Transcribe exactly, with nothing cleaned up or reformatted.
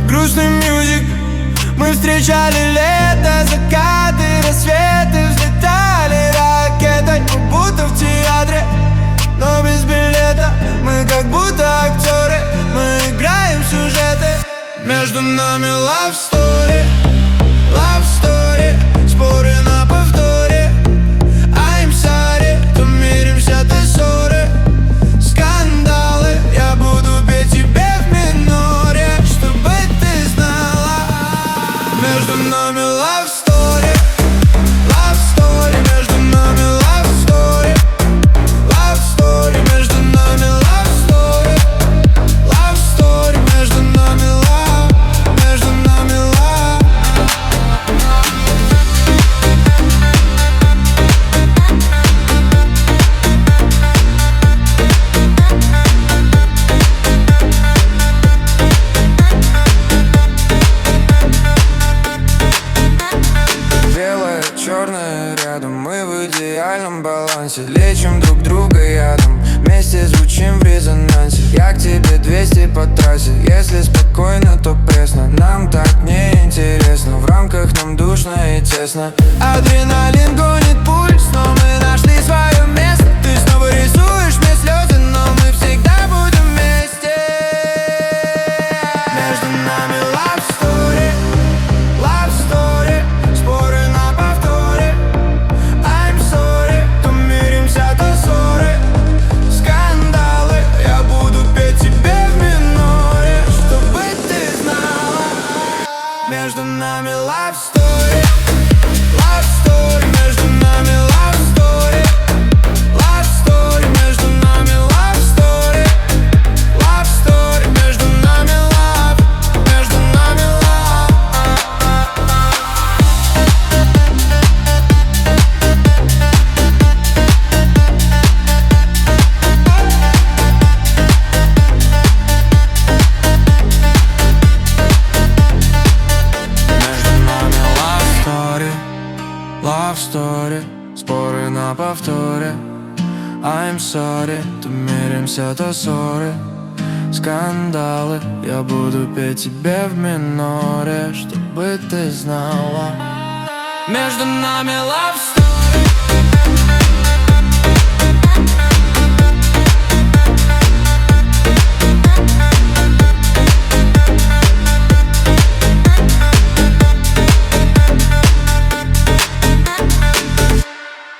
грустный мюзик. Мы встречали лето, закаты, рассветы, взлетали ракетой, мы будто в театре, но без билета. Мы как будто актеры, мы играем сюжеты. Между нами love story, love story, споры на повторе. I'm sorry, то миримся, то ссоры, скандалы. Я буду петь тебе в миноре, чтобы ты знала. Между нами love story, love story, между нами love story, love story, между нами love story, love story, между нами love, между нами love. Белое, черное рядом, мы в идеальном балансе. Лечим друг друга ядом, вместе звучим в резонансе. Я к тебе двести по трассе, если спокойно, то пресно. Нам так неинтересно, в рамках нам душно и тесно. Адреналин гонит пульс, но мы нашли свое место. Ты снова рисуешь мне слезы, но мы всегда будем вместе. Между нами love story, love story, споры на повторе. I'm sorry, то миримся, то ссоры, скандалы. Я буду петь тебе в миноре, чтобы ты знала. Между нами love story, love story, между нами love story, love story, между нами love story, love story, между нами love, между нами love. Между нами love story, love story, споры на повторе. I'm sorry, то миримся, то ссоры, скандалы. Я буду петь тебе в миноре, чтобы ты знала. Между нами love story.